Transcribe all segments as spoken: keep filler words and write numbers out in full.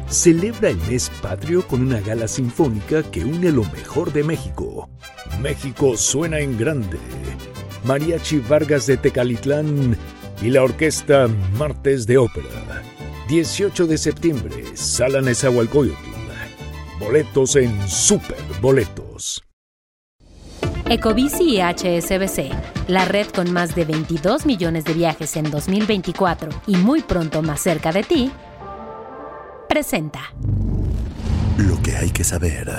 celebra el mes patrio con una gala sinfónica que une lo mejor de México. México suena en grande. Mariachi Vargas de Tecalitlán y la orquesta Martes de Ópera. dieciocho de septiembre, Sala Nezahualcóyotl. Boletos en Super Boletos. Ecobici y H S B C, la red con más de veintidós millones de viajes en dos mil veinticuatro y muy pronto más cerca de ti, presenta Lo que hay que saber.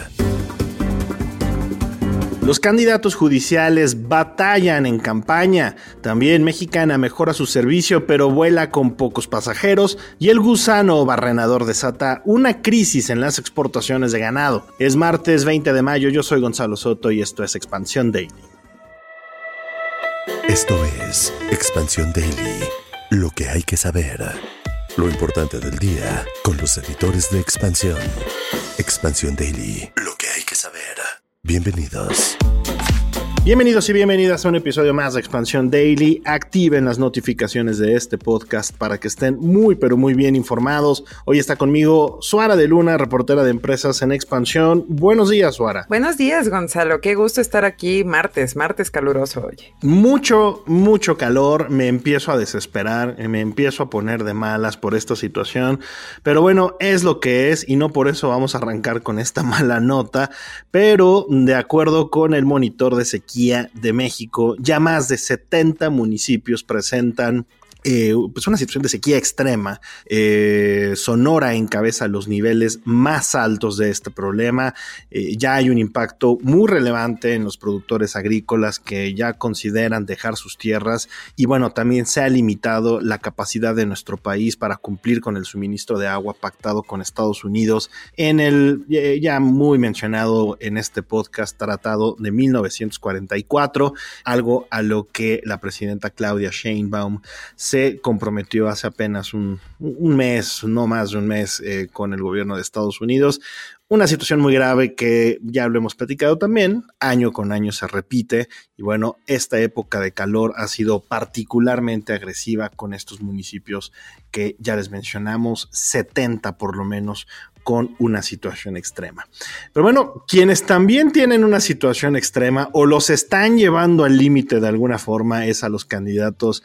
Los candidatos judiciales batallan en campaña. También Mexicana mejora su servicio, pero vuela con pocos pasajeros. Y el gusano barrenador desata una crisis en las exportaciones de ganado. Es martes veinte de mayo, yo soy Gonzalo Soto y esto es Expansión Daily. Esto es Expansión Daily. Lo que hay que saber. Lo importante del día con los editores de Expansión. Expansión Daily. Lo que hay que saber. Bienvenidos. Bienvenidos y bienvenidas a un episodio más de Expansión Daily. Activen las notificaciones de este podcast para que estén muy pero muy bien informados. Hoy está conmigo Suara de Luna, reportera de empresas en Expansión. Buenos días, Suara. Buenos días, Gonzalo. Qué gusto estar aquí martes, martes caluroso hoy. Mucho, mucho calor. Me empiezo a desesperar, me empiezo a poner de malas por esta situación. Pero bueno, es lo que es y no por eso vamos a arrancar con esta mala nota. Pero de acuerdo con el monitor de sequía de México, ya más de setenta municipios presentan Eh, pues una situación de sequía extrema. eh, Sonora encabeza los niveles más altos de este problema. eh, ya hay un impacto muy relevante en los productores agrícolas que ya consideran dejar sus tierras y bueno, también se ha limitado la capacidad de nuestro país para cumplir con el suministro de agua pactado con Estados Unidos en el eh, ya muy mencionado en este podcast Tratado de mil novecientos cuarenta y cuatro, algo a lo que la presidenta Claudia Sheinbaum se comprometió hace apenas un, un mes, no más de un mes, eh, con el gobierno de Estados Unidos. Una situación muy grave que ya lo hemos platicado también, año con año se repite y bueno, esta época de calor ha sido particularmente agresiva con estos municipios que ya les mencionamos, setenta por lo menos, con una situación extrema. Pero bueno, quienes también tienen una situación extrema o los están llevando al límite de alguna forma es a los candidatos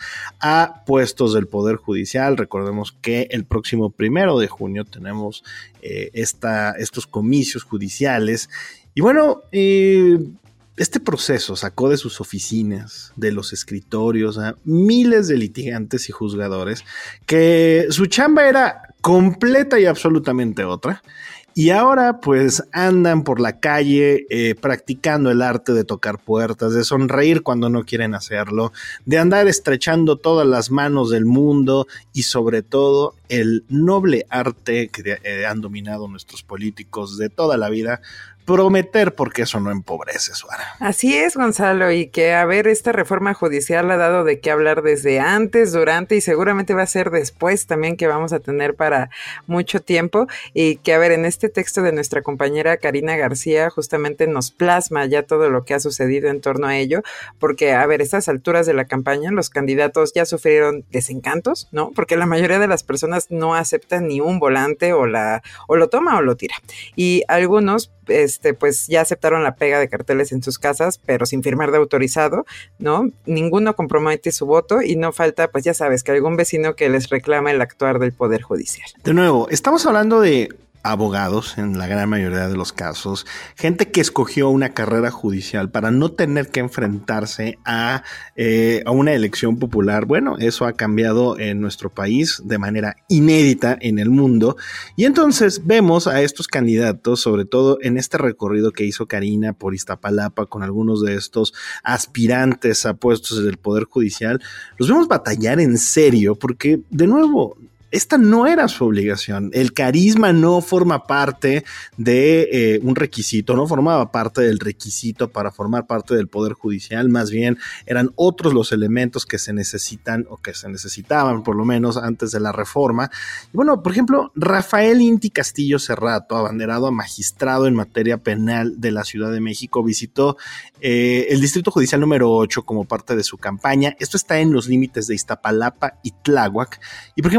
a puestos del Poder Judicial. Recordemos que el próximo primero de junio tenemos eh, esta, estos comicios judiciales y bueno, eh, este proceso sacó de sus oficinas, de los escritorios, a miles de litigantes y juzgadores que su chamba era completa y absolutamente otra. Y ahora pues andan por la calle eh, practicando el arte de tocar puertas, de sonreír cuando no quieren hacerlo, de andar estrechando todas las manos del mundo y sobre todo el noble arte que eh, han dominado nuestros políticos de toda la vida, prometer porque eso no empobrece, Suara. Así es, Gonzalo, y que a ver, esta reforma judicial ha dado de qué hablar desde antes, durante y seguramente va a ser después también que vamos a tener para mucho tiempo y que a ver, en este texto de nuestra compañera Karina García justamente nos plasma ya todo lo que ha sucedido en torno a ello, porque a ver, a estas alturas de la campaña los candidatos ya sufrieron desencantos, ¿no? Porque la mayoría de las personas no aceptan ni un volante o la o lo toma o lo tira y algunos Este, pues ya aceptaron la pega de carteles en sus casas, pero sin firmar de autorizado, ¿no? Ninguno compromete su voto y no falta, pues ya sabes, que algún vecino que les reclama el actuar del Poder Judicial. De nuevo, estamos hablando de abogados en la gran mayoría de los casos, gente que escogió una carrera judicial para no tener que enfrentarse a, eh, a una elección popular. Bueno, eso ha cambiado en nuestro país de manera inédita en el mundo y entonces vemos a estos candidatos, sobre todo en este recorrido que hizo Karina por Iztapalapa con algunos de estos aspirantes a puestos del Poder Judicial, los vemos batallar en serio porque, de nuevo, esta no era su obligación. El carisma no forma parte de eh, un requisito, no formaba parte del requisito para formar parte del Poder Judicial, más bien eran otros los elementos que se necesitan o que se necesitaban por lo menos antes de la reforma. Y bueno, por ejemplo, Rafael Inti Castillo Cerrato, abanderado a magistrado en materia penal de la Ciudad de México, visitó eh, el Distrito Judicial número ocho como parte de su campaña. Esto está en los límites de Iztapalapa y Tláhuac. Y por ejemplo, prácticamente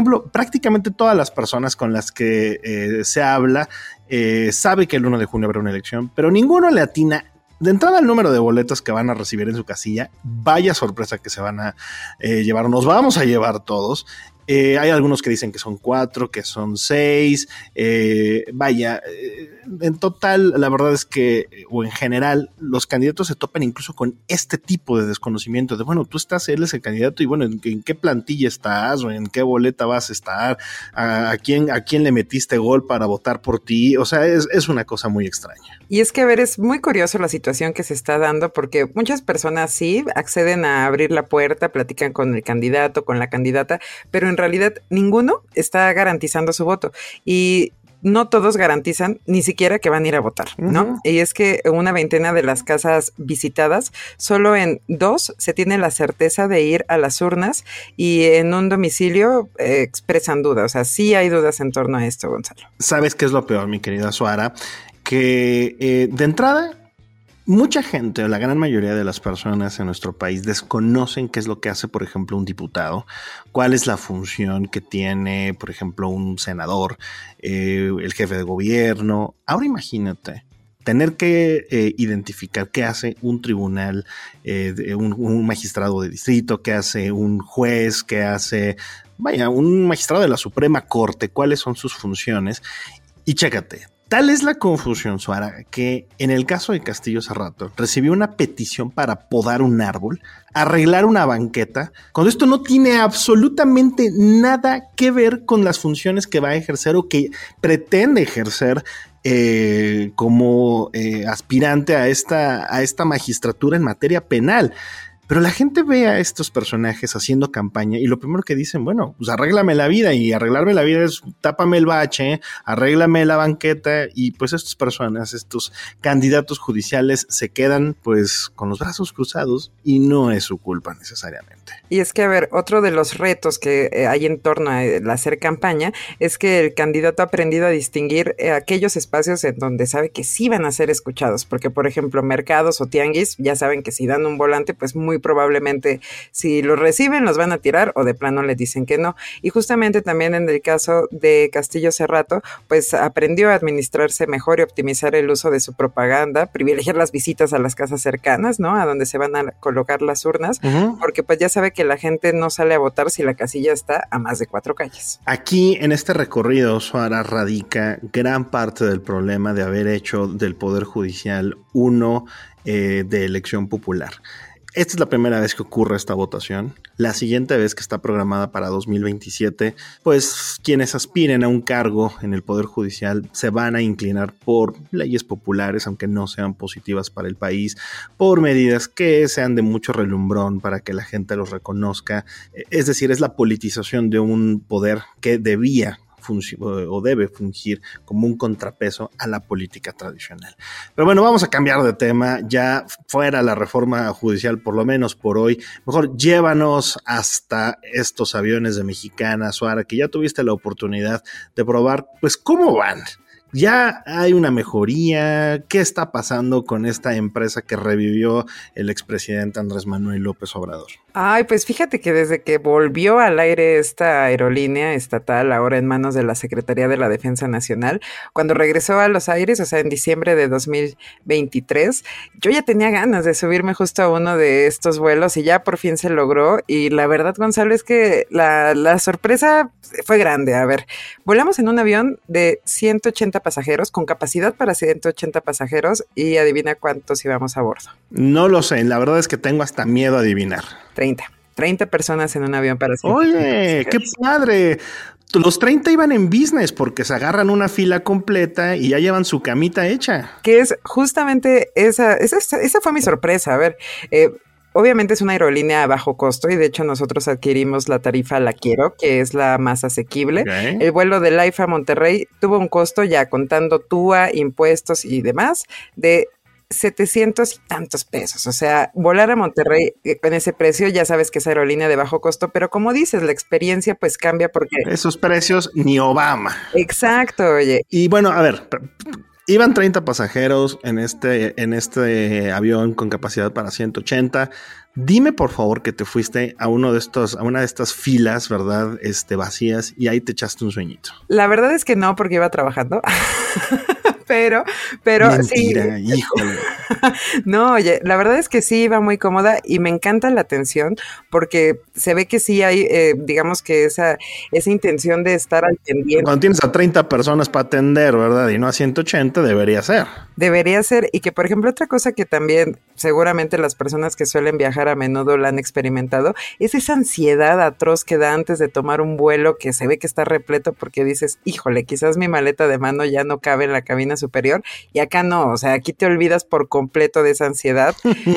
prácticamente todas las personas con las que eh, se habla eh, sabe que el uno de junio habrá una elección, pero ninguno le atina de entrada el número de boletas que van a recibir en su casilla. Vaya sorpresa que se van a eh, llevar, nos vamos a llevar todos. Eh, hay algunos que dicen que son cuatro, que son seis, eh, vaya, eh, en total la verdad es que, o en general, los candidatos se topan incluso con este tipo de desconocimiento de, bueno, tú estás, él es el candidato y bueno, ¿en, en qué plantilla estás o en qué boleta vas a estar? ¿A, a, quién, a quién le metiste gol para votar por ti? O sea, es, es una cosa muy extraña. Y es que, a ver, es muy curioso la situación que se está dando porque muchas personas sí acceden a abrir la puerta, platican con el candidato, con la candidata, pero en realidad ninguno está garantizando su voto y no todos garantizan ni siquiera que van a ir a votar, ¿no? Uh-huh. Y es que una veintena de las casas visitadas, solo en dos se tiene la certeza de ir a las urnas y en un domicilio eh, expresan dudas. O sea, sí hay dudas en torno a esto, Gonzalo. ¿Sabes qué es lo peor, mi querida Suara? Que eh, de entrada, mucha gente, o la gran mayoría de las personas en nuestro país desconocen qué es lo que hace, por ejemplo, un diputado, cuál es la función que tiene, por ejemplo, un senador, eh, el jefe de gobierno. Ahora imagínate tener que eh, identificar qué hace un tribunal, eh, de un, un magistrado de distrito, qué hace un juez, qué hace, vaya, un magistrado de la Suprema Corte, cuáles son sus funciones. Y chécate. Tal es la confusión, Suara, que en el caso de Castillo Serrato recibió una petición para podar un árbol, arreglar una banqueta, cuando esto no tiene absolutamente nada que ver con las funciones que va a ejercer o que pretende ejercer eh, como eh, aspirante a esta, a esta magistratura en materia penal. Pero la gente ve a estos personajes haciendo campaña y lo primero que dicen, bueno, pues arréglame la vida, y arreglarme la vida es tápame el bache, arréglame la banqueta, y pues estas personas, estos candidatos judiciales se quedan pues con los brazos cruzados y no es su culpa necesariamente. Y es que, a ver, otro de los retos que hay en torno a el hacer campaña es que el candidato ha aprendido a distinguir eh, aquellos espacios en donde sabe que sí van a ser escuchados, porque por ejemplo mercados o tianguis ya saben que si dan un volante pues muy probablemente si lo reciben los van a tirar o de plano le dicen que no. Y justamente también en el caso de Castillo Serrato pues aprendió a administrarse mejor y optimizar el uso de su propaganda, privilegiar las visitas a las casas cercanas, ¿no? A donde se van a colocar las urnas, uh-huh. porque pues ya sabe que la gente no sale a votar si la casilla está a más de cuatro calles. Aquí en este recorrido, Suara, radica gran parte del problema de haber hecho del Poder Judicial uno eh, de elección popular. Esta es la primera vez que ocurre esta votación. La siguiente vez, que está programada para dos mil veintisiete, pues quienes aspiren a un cargo en el Poder Judicial se van a inclinar por leyes populares, aunque no sean positivas para el país, por medidas que sean de mucho relumbrón para que la gente los reconozca. Es decir, es la politización de un poder que debía Funci- o debe fungir como un contrapeso a la política tradicional. Pero bueno, vamos a cambiar de tema, ya fuera la reforma judicial, por lo menos por hoy. Mejor llévanos hasta estos aviones de Mexicana, Suara, que ya tuviste la oportunidad de probar, pues cómo van. ¿Ya hay una mejoría? ¿Qué está pasando con esta empresa que revivió el expresidente Andrés Manuel López Obrador? Ay, pues fíjate que desde que volvió al aire esta aerolínea estatal, ahora en manos de la Secretaría de la Defensa Nacional, cuando regresó a los aires, o sea, en diciembre de dos mil veintitrés, yo ya tenía ganas de subirme justo a uno de estos vuelos y ya por fin se logró. Y la verdad, Gonzalo, es que la, la sorpresa fue grande. A ver, volamos en un avión de ciento ochenta pasajeros, con capacidad para ciento ochenta pasajeros, y adivina cuántos íbamos a bordo. No lo sé, la verdad es que tengo hasta miedo a adivinar. treinta. treinta personas en un avión para ciento ochenta. Oye, qué padre. Los treinta iban en business porque se agarran una fila completa y ya llevan su camita hecha. Que es justamente esa, esa, esa fue mi sorpresa. A ver, eh, obviamente es una aerolínea a bajo costo y de hecho nosotros adquirimos la tarifa La Quiero, que es la más asequible. Okay. El vuelo de L A I F A Monterrey tuvo un costo, ya contando T U A, impuestos y demás, de setecientos y tantos pesos. O sea, volar a Monterrey con ese precio, ya sabes que es aerolínea de bajo costo, pero como dices, la experiencia pues cambia porque... Esos precios ni Obama. Exacto, oye. Y bueno, a ver... Iban treinta pasajeros en este, en este avión con capacidad para ciento ochenta. Dime por favor que te fuiste a uno de estos, a una de estas filas, ¿verdad? Este, vacías, y ahí te echaste un sueñito. La verdad es que no, porque iba trabajando. Pero, pero Mentira, sí. Híjole. No, oye, la verdad es que sí iba muy cómoda y me encanta la atención porque se ve que sí hay, eh, digamos que esa, esa intención de estar al pendiente. Cuando tienes a treinta personas para atender, ¿verdad? Y no a ciento ochenta, debería ser. Debería ser, y que por ejemplo otra cosa que también seguramente las personas que suelen viajar a menudo la han experimentado, es esa ansiedad atroz que da antes de tomar un vuelo que se ve que está repleto porque dices, híjole, quizás mi maleta de mano ya no cabe en la cabina superior, y acá no, o sea, aquí te olvidas por completo de esa ansiedad,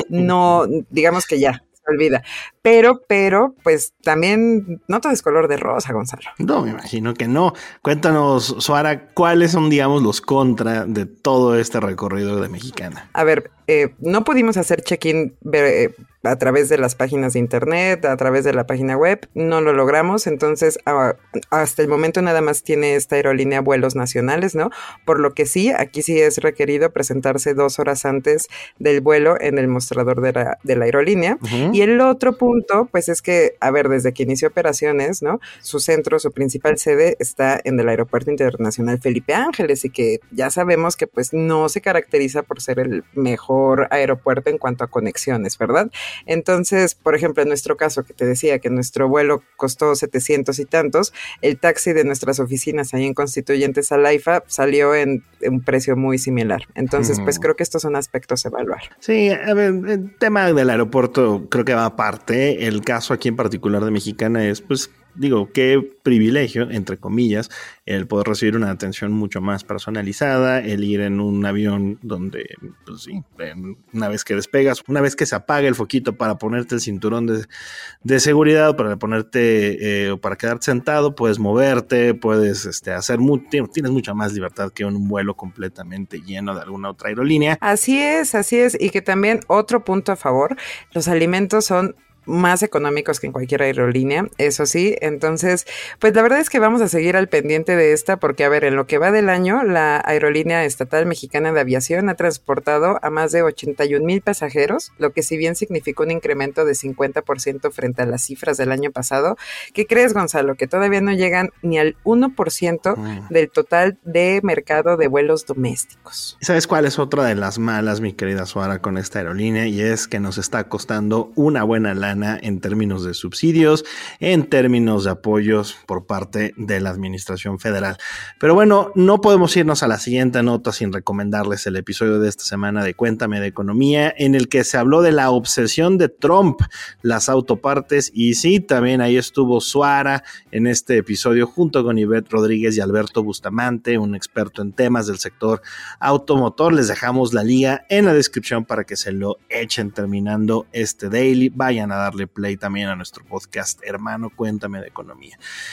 no, digamos que ya, se olvida, pero, pero, pues también no todo es color de rosa, Gonzalo. No, me imagino que no. Cuéntanos, Suara, ¿cuáles son, digamos, los contra de todo este recorrido de Mexicana? A ver, eh, no pudimos hacer check-in eh, a través de las páginas de internet, a través de la página web, no lo logramos, entonces a, hasta el momento nada más tiene esta aerolínea vuelos nacionales, ¿no? Por lo que sí, aquí sí es requerido presentarse dos horas antes del vuelo en el mostrador de la, de la aerolínea. Uh-huh. Y el otro punto, pues es que, a ver, desde que inició operaciones, ¿no? Su centro, su principal sede está en el Aeropuerto Internacional Felipe Ángeles, y que ya sabemos que pues no se caracteriza por ser el mejor aeropuerto en cuanto a conexiones, ¿verdad? Entonces, por ejemplo, en nuestro caso, que te decía que nuestro vuelo costó setecientos y tantos, el taxi de nuestras oficinas ahí en Constituyentes al AIFA salió en, en un precio muy similar. Entonces, mm. pues creo que estos son aspectos a evaluar. Sí, a ver, el tema del aeropuerto creo que va aparte. El caso aquí en particular de Mexicana es, pues, digo, qué privilegio, entre comillas, el poder recibir una atención mucho más personalizada, el ir en un avión donde, pues sí, una vez que despegas, una vez que se apaga el foquito para ponerte el cinturón de, de seguridad, para ponerte, eh, para quedarte sentado, puedes moverte, puedes este, hacer, mu- tienes mucha más libertad que en un vuelo completamente lleno de alguna otra aerolínea. Así es, así es, y que también otro punto a favor, los alimentos son más económicos que en cualquier aerolínea, eso sí. Entonces, pues la verdad es que vamos a seguir al pendiente de esta porque, a ver, en lo que va del año, la Aerolínea Estatal Mexicana de Aviación ha transportado a más de ochenta y un mil pasajeros, lo que si bien significó un incremento de cincuenta por ciento frente a las cifras del año pasado. ¿Qué crees, Gonzalo? Que todavía no llegan ni al uno por ciento mm. del total de mercado de vuelos domésticos. ¿Sabes cuál es otra de las malas, mi querida Suara, con esta aerolínea? Y es que nos está costando una buena lana en términos de subsidios, en términos de apoyos por parte de la administración federal. Pero bueno, no podemos irnos a la siguiente nota sin recomendarles el episodio de esta semana de Cuéntame de Economía, en el que se habló de la obsesión de Trump, las autopartes, y sí, también ahí estuvo Suara en este episodio junto con Ivette Rodríguez y Alberto Bustamante, un experto en temas del sector automotor. Les dejamos la liga en la descripción para que se lo echen terminando este daily. Vayan a darle play también a nuestro podcast hermano Cuéntame de Economía.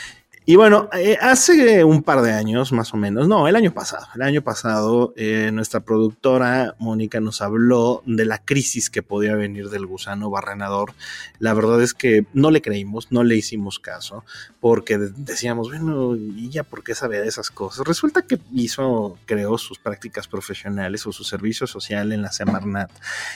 Y bueno, eh, hace un par de años más o menos, no, el año pasado, el año pasado eh, nuestra productora Mónica nos habló de la crisis que podía venir del gusano barrenador. La verdad es que no le creímos, no le hicimos caso, porque decíamos, bueno, ¿y ya por qué sabe de esas cosas? Resulta que hizo, creó sus prácticas profesionales o su servicio social en la Semarnat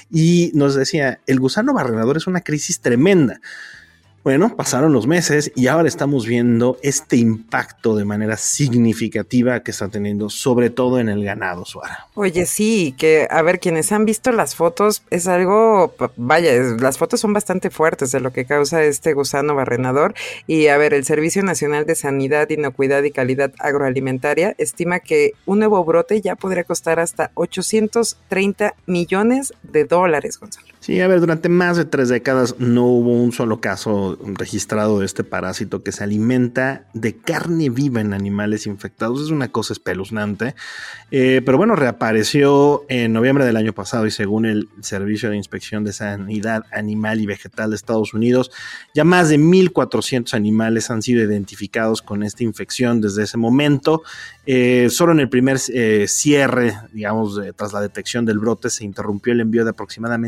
y nos decía, el gusano barrenador es una crisis tremenda. Bueno, pasaron los meses y ahora estamos viendo este impacto de manera significativa que está teniendo, sobre todo en el ganado, Suara. Oye, sí, que a ver, quienes han visto las fotos, es algo, vaya, las fotos son bastante fuertes de lo que causa este gusano barrenador. Y a ver, el Servicio Nacional de Sanidad, Inocuidad y Calidad Agroalimentaria estima que un nuevo brote ya podría costar hasta ochocientos treinta millones de dólares, Gonzalo. Sí, a ver, durante más de tres décadas no hubo un solo caso registrado de este parásito que se alimenta de carne viva en animales infectados. Es una cosa espeluznante, eh, pero bueno, reapareció en noviembre del año pasado y según el Servicio de Inspección de Sanidad Animal y Vegetal de Estados Unidos, ya más de mil cuatrocientos animales han sido identificados con esta infección desde ese momento. Eh, solo en el primer eh, cierre, digamos, eh, tras la detección del brote, se interrumpió el envío de aproximadamente siete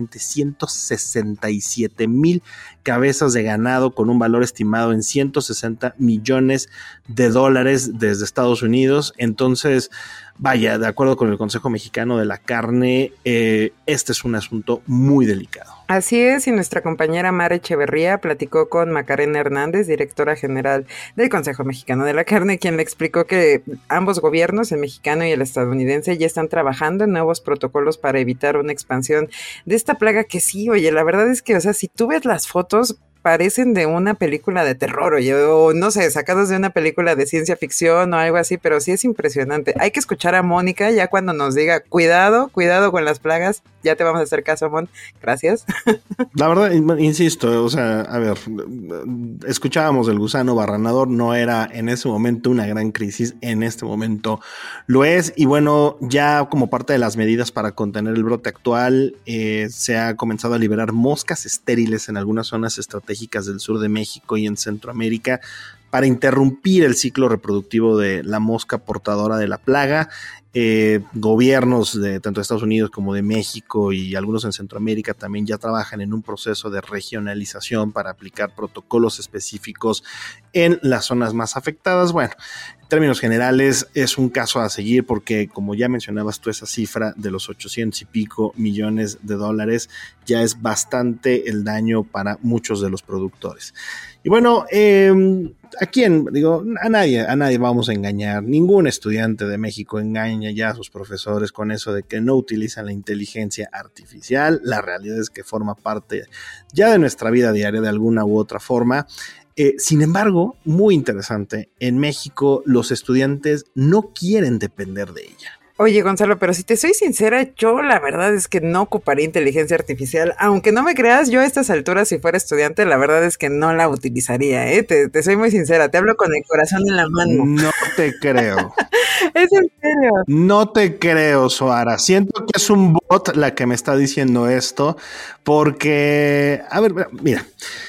ciento sesenta y siete mil cabezas de ganado con un valor estimado en ciento sesenta millones de dólares desde Estados Unidos. Entonces, vaya, de acuerdo con el Consejo Mexicano de la Carne, eh, este es un asunto muy delicado. Así es, y nuestra compañera Mara Echeverría platicó con Macarena Hernández, directora general del Consejo Mexicano de la Carne, quien le explicó que ambos gobiernos, el mexicano y el estadounidense, ya están trabajando en nuevos protocolos para evitar una expansión de esta plaga que sí, oye, la verdad es que, o sea, si tú ves las fotos, parecen de una película de terror, oye, o no sé, sacados de una película de ciencia ficción o algo así, pero sí es impresionante. Hay que escuchar a Mónica ya cuando nos diga, cuidado, cuidado con las plagas, ya te vamos a hacer caso, Mon, gracias. La verdad, insisto, o sea, a ver, escuchábamos el gusano barranador, no era en ese momento una gran crisis, en este momento lo es, y bueno, ya como parte de las medidas para contener el brote actual, eh, se ha comenzado a liberar moscas estériles en algunas zonas estratégicas del sur de México y en Centroamérica para interrumpir el ciclo reproductivo de la mosca portadora de la plaga. Eh, gobiernos de tanto de Estados Unidos como de México y algunos en Centroamérica también ya trabajan en un proceso de regionalización para aplicar protocolos específicos en las zonas más afectadas. Bueno, en términos generales es un caso a seguir porque, como ya mencionabas tú, esa cifra de los ochocientos y pico millones de dólares ya es bastante el daño para muchos de los productores. Y bueno, eh, ¿a quién? Digo, a nadie, a nadie vamos a engañar. Ningún estudiante de México engaña ya a sus profesores con eso de que no utilizan la inteligencia artificial. La realidad es que forma parte ya de nuestra vida diaria de alguna u otra forma. Eh, sin embargo, muy interesante, en México los estudiantes no quieren depender de ella. Oye, Gonzalo, pero si te soy sincera, yo la verdad es que no ocuparía inteligencia artificial. Aunque no me creas, yo a estas alturas, si fuera estudiante, la verdad es que no la utilizaría, ¿eh? Te, te soy muy sincera, te hablo con el corazón en la mano. No te creo. Es en serio. No te creo, Soara. Siento que es un bot la que me está diciendo esto, porque, a ver, mira.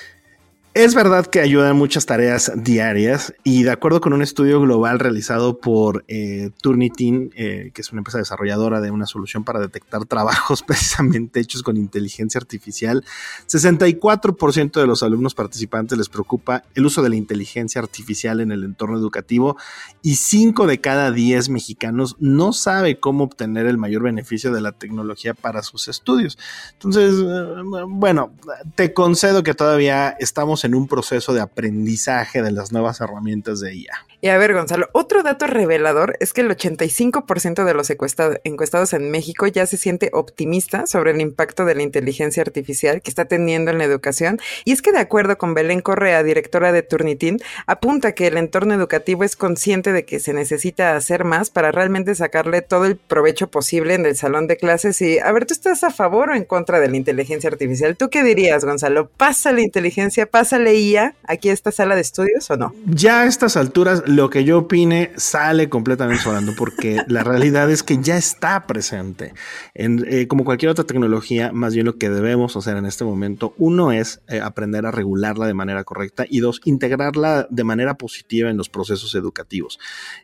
Es verdad que ayuda en muchas tareas diarias y de acuerdo con un estudio global realizado por eh, Turnitin, eh, que es una empresa desarrolladora de una solución para detectar trabajos precisamente hechos con inteligencia artificial, sesenta y cuatro por ciento de los alumnos participantes les preocupa el uso de la inteligencia artificial en el entorno educativo y cinco de cada diez mexicanos no sabe cómo obtener el mayor beneficio de la tecnología para sus estudios. Entonces, bueno, te concedo que todavía estamos en un proceso de aprendizaje de las nuevas herramientas de I A. Y a ver, Gonzalo, otro dato revelador es que el ochenta y cinco por ciento de los encuestados, encuestados en México ya se siente optimista sobre el impacto de la inteligencia artificial que está teniendo en la educación. Y es que de acuerdo con Belén Correa, directora de Turnitin, apunta que el entorno educativo es consciente de que se necesita hacer más para realmente sacarle todo el provecho posible en el salón de clases. Y a ver, ¿tú estás a favor o en contra de la inteligencia artificial? ¿Tú qué dirías, Gonzalo? ¿Pasa la inteligencia, pasa la I A aquí a esta sala de estudios o no? Ya a estas alturas lo que yo opine sale completamente sobrando porque la realidad es que ya está presente. En, eh, como cualquier otra tecnología, más bien lo que debemos hacer en este momento, uno es eh, aprender a regularla de manera correcta y dos, integrarla de manera positiva en los procesos educativos.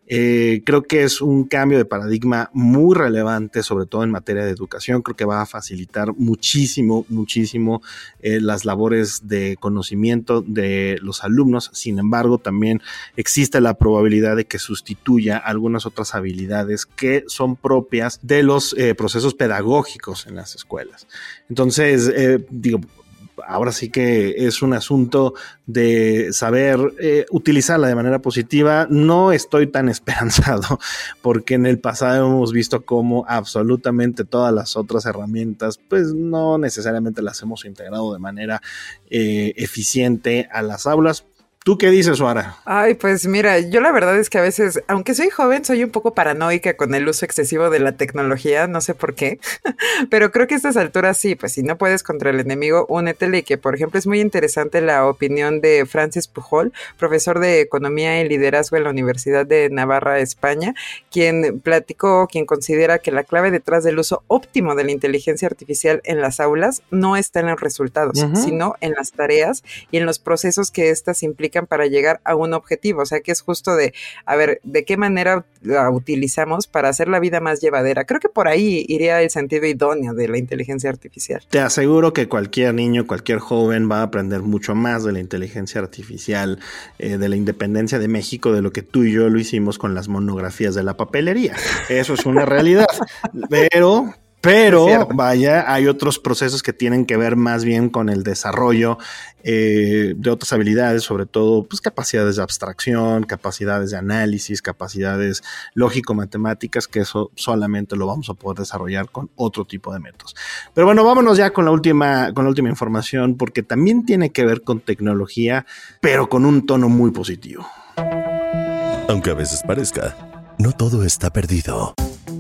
Eh, creo que es un cambio de paradigma muy relevante, sobre todo en materia de educación. Creo que va a facilitar muchísimo, muchísimo eh, las labores de conocimiento de los alumnos. Sin embargo, también existe la probabilidad de que sustituya algunas otras habilidades que son propias de los eh, procesos pedagógicos en las escuelas. Entonces, eh, digo, ahora sí que es un asunto de saber eh, utilizarla de manera positiva. No estoy tan esperanzado porque en el pasado hemos visto cómo absolutamente todas las otras herramientas pues no necesariamente las hemos integrado de manera eh, eficiente a las aulas. ¿Tú qué dices, Suara? Ay, pues mira, yo la verdad es que a veces, aunque soy joven, soy un poco paranoica con el uso excesivo de la tecnología, no sé por qué, pero creo que a estas alturas sí, pues si no puedes contra el enemigo, únetele. Y que, por ejemplo, es muy interesante la opinión de Francis Pujol, profesor de Economía y Liderazgo en la Universidad de Navarra, España, quien platicó, quien considera que la clave detrás del uso óptimo de la inteligencia artificial en las aulas no está en los resultados, uh-huh. sino en las tareas y en los procesos que éstas implican aplican para llegar a un objetivo, o sea que es justo de, a ver, ¿de qué manera la utilizamos para hacer la vida más llevadera? Creo que por ahí iría el sentido idóneo de la inteligencia artificial. Te aseguro que cualquier niño, cualquier joven va a aprender mucho más de la inteligencia artificial, eh, de la independencia de México, de lo que tú y yo lo hicimos con las monografías de la papelería. Eso es una realidad. Pero... Pero, vaya, hay otros procesos que tienen que ver más bien con el desarrollo eh, de otras habilidades, sobre todo pues, capacidades de abstracción, capacidades de análisis, capacidades lógico-matemáticas, que eso solamente lo vamos a poder desarrollar con otro tipo de métodos. Pero bueno, vámonos ya con la última, con la última información, porque también tiene que ver con tecnología, pero con un tono muy positivo. Aunque a veces parezca, no todo está perdido.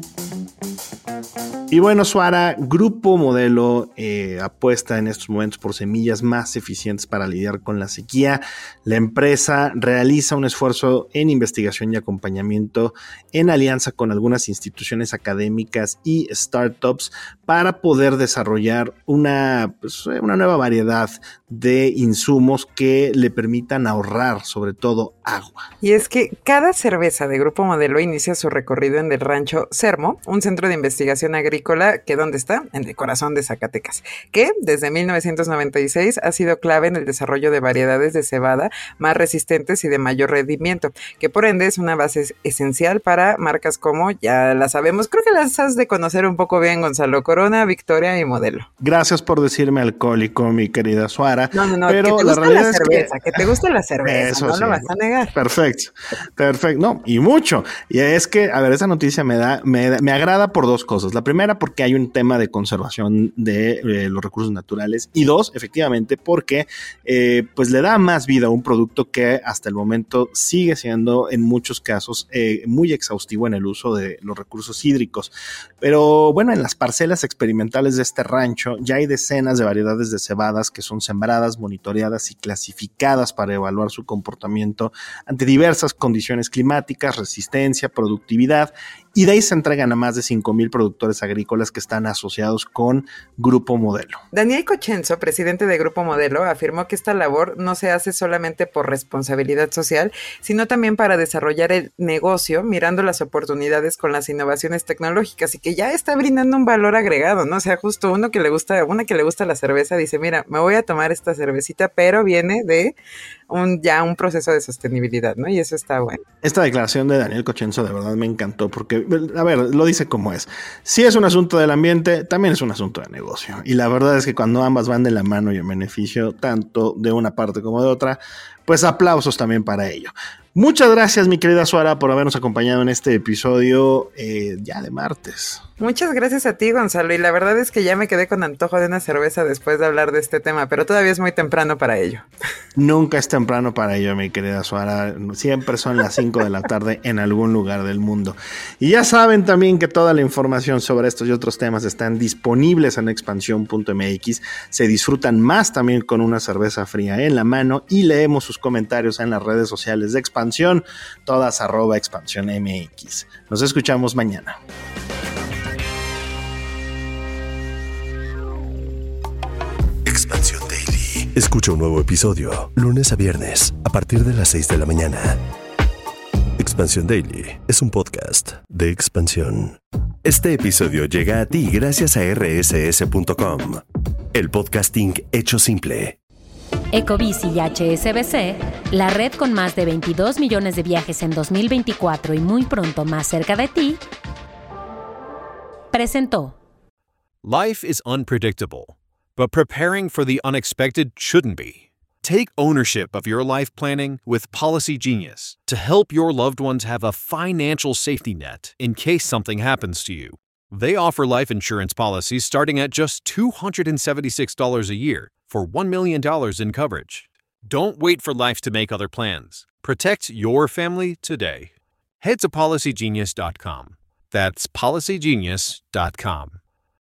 Y bueno, Suara, Grupo Modelo eh, apuesta en estos momentos por semillas más eficientes para lidiar con la sequía. La empresa realiza un esfuerzo en investigación y acompañamiento en alianza con algunas instituciones académicas y startups para poder desarrollar una, pues, una nueva variedad de insumos que le permitan ahorrar, sobre todo, agua. Y es que cada cerveza de Grupo Modelo inicia su recorrido en el rancho Sermo, un centro de investigación agrícola que ¿dónde está? En el corazón de Zacatecas, que desde mil novecientos noventa y seis ha sido clave en el desarrollo de variedades de cebada más resistentes y de mayor rendimiento, que por ende es una base esencial para marcas como, ya la sabemos, creo que las has de conocer un poco bien, Gonzalo, Corona, Victoria y Modelo. Gracias por decirme alcohólico, mi querida Suara. No, no, no, pero que te la gusta realidad la cerveza, es que... que te gusta la cerveza, Eso no sí, lo vas a negar. Perfecto, perfecto, no, y mucho. Y es que, a ver, esa noticia me da, me, me agrada por dos cosas. La primera, porque hay un tema de conservación de eh, los recursos naturales, y dos, efectivamente, porque eh, pues le da más vida a un producto que hasta el momento sigue siendo en muchos casos eh, muy exhaustivo en el uso de los recursos hídricos. Pero bueno, en las parcelas experimentales de este rancho ya hay decenas de variedades de cebadas que son sembradas, monitoreadas y clasificadas para evaluar su comportamiento ante diversas condiciones climáticas, resistencia, productividad, y de ahí se entregan a más de cinco mil productores agrícolas que están asociados con Grupo Modelo. Daniel Cochenzo, presidente de Grupo Modelo, afirmó que esta labor no se hace solamente por responsabilidad social, sino también para desarrollar el negocio, mirando las oportunidades con las innovaciones tecnológicas, y que ya está brindando un valor agregado, ¿no? O sea, justo uno que le gusta, una que le gusta la cerveza dice, mira, me voy a tomar esta cervecita, pero viene de un ya un proceso de sostenibilidad, ¿no? Y eso está bueno. Esta declaración de Daniel Cochenzo de verdad me encantó porque, a ver, lo dice como es. Si es un asunto del ambiente, también es un asunto de negocio. Y la verdad es que cuando ambas van de la mano y en beneficio tanto de una parte como de otra, pues aplausos también para ello. Muchas gracias, mi querida Suara, por habernos acompañado en este episodio eh, ya de martes. Muchas gracias a ti, Gonzalo, y la verdad es que ya me quedé con antojo de una cerveza después de hablar de este tema, pero todavía es muy temprano para ello. Nunca es temprano para ello, mi querida Suara. Siempre son las cinco de la tarde en algún lugar del mundo. Y ya saben también que toda la información sobre estos y otros temas están disponibles en expansión punto m x. Se disfrutan más también con una cerveza fría en la mano y leemos sus comentarios en las redes sociales de Expansión, todas arroba expansión m x. Nos escuchamos mañana. Expansión Daily. Escucha un nuevo episodio lunes a viernes a partir de las seis de la mañana. Expansión Daily es un podcast de Expansión. Este episodio llega a ti gracias a erre ese ese punto com, el podcasting hecho simple. Ecobici y H S B C, la red con más de veintidós millones de viajes en dos mil veinticuatro y muy pronto más cerca de ti, presentó. Life is unpredictable, but preparing for the unexpected shouldn't be. Take ownership of your life planning with Policy Genius to help your loved ones have a financial safety net in case something happens to you. They offer life insurance policies starting at just two hundred seventy-six dollars a year for one million dollars in coverage. Don't wait for life to make other plans. Protect your family today. Head to policy genius dot com. That's policy genius dot com.